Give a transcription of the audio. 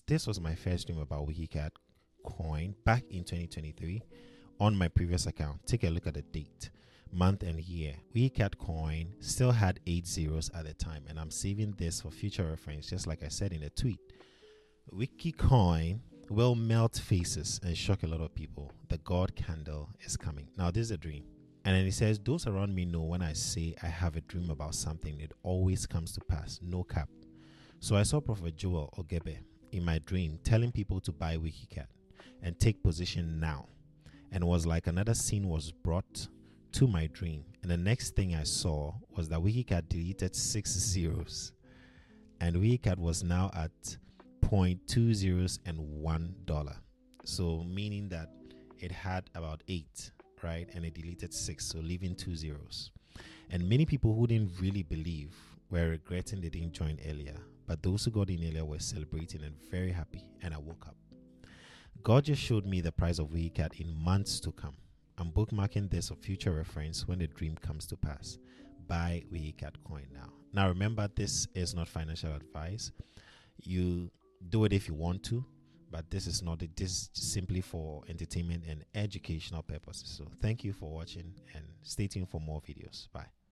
this was my first dream about WikiCat coin back in 2023 on my previous account. Take a look at the date, month, and year. WikiCat coin still had 8 zeros at the time, and I'm saving this for future reference, just like I said in a tweet. WikiCoin will melt faces and shock a lot of people. The God candle is coming. Now, this is a dream. And then he says, those around me know when I say I have a dream about something, it always comes to pass. No cap. So I saw Prophet Joel Ogebe in my dream telling people to buy WikiCat and take position now. And it was like another scene was brought to my dream. And the next thing I saw was that WikiCat deleted 6 zeros. And WikiCat was now at 0.2 zeros and $1. So meaning that it had about 8, right? And it deleted 6, so leaving 2 zeros. And many people who didn't really believe were regretting they didn't join earlier. But those who got in earlier were celebrating and very happy. And I woke up. God just showed me the price of WikiCat in months to come. I'm bookmarking this for future reference when the dream comes to pass. Buy WikiCat coin now. Now remember, this is not financial advice. You do it if you want to, but this is not it. This is simply for entertainment and educational purposes. So thank you for watching and stay tuned for more videos. Bye.